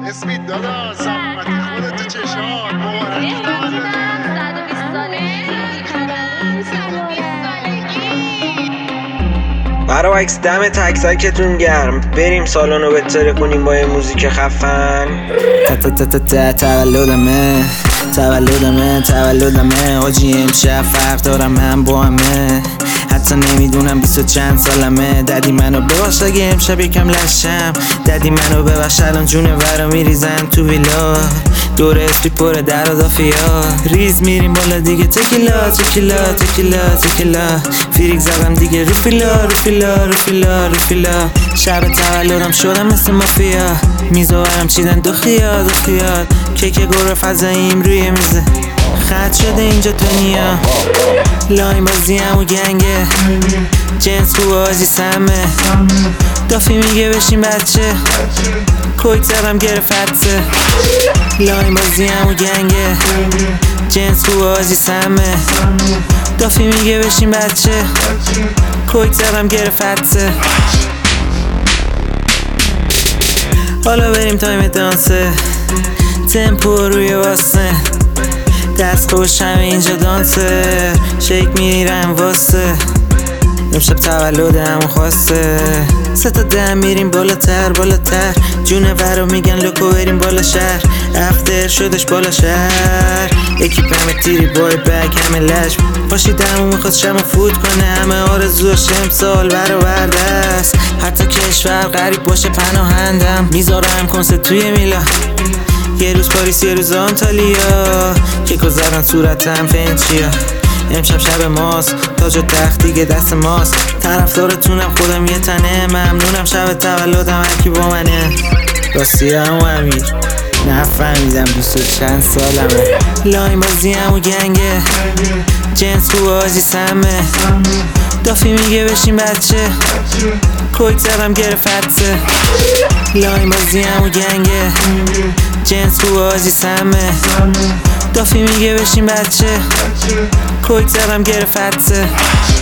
اسمیت داداش سلامتی خودت چشات مبارک برای عکس دم تک تکتون گرم، بریم سالن رو بهتره کنیم با یه موزیک خفن. تولدمه آجی امشب فرق دارم من با همه، حتی نمیدونم 20 و چند سالمه. ددی منو ببخش اگه امشب یکم لشم، ددی منو ببخش الان جونه ورا میریزن تو ویلا، دور اسپی پره در و دافیا، ریز میریم بالا دیگه تکیلا تکیلا تکیلا تکیلا، فیریک زدم دیگه رو فیلا رو فیلا رو فیلا رو فیلا. شب تولدم شدم مثل مافیا، میزوارم چیدن دو خیال دو خیال، کیک گروه فضاییم روی میزه، خط شده اینجا دنیا، لاین بازیم و گنگه، جنس خوب آجی سمه، دافی میگه بشین بچه، کویک زدم گرفتسه، لاین بازیم و گنگه، جنس خوب آجی سمه، دافی میگه بشین بچه، کویک زدم گرفتسه. حالا بریم تایم دانسه، تمپو روی واسه، دست خوش همه اینجا دانسه، شیک میرم واسه، امشب تولدم خواسته، 3 تا دم میریم بالاتر بالاتر، جونه برو میگن لوکو بریم بالا شهر، افتر شدش بالا شهر، یکی همه تیری بای بگ همه لش، پاشیدم و میخواست شما فوت کنه، همه آرزوش امسال برآورده است، حتی کشور غریب باشه پناهندم، میذارم کنسرت توی میلا، یه روز پاریس یه روز آنتالیا، کیکو زدن صورتم فنچیا، امشب شب ماست، تاج و تخت دیگه دست ماست، طرفدارتونم خودم یه تنه، ممنونم شب تولدم هرکی با منه، راستی همو امیر نفهمیدم 20 و چند سالمه، لاین بازیم و گنگه، جنس خوب آجی سمه، دافی میگه بشین بچه، کویک زدم گرفتسه، لاین بازیم و گنگه، جنس خوب آجی سمه، دافی میگه بشین بچه، کویک زدم گرفتسه.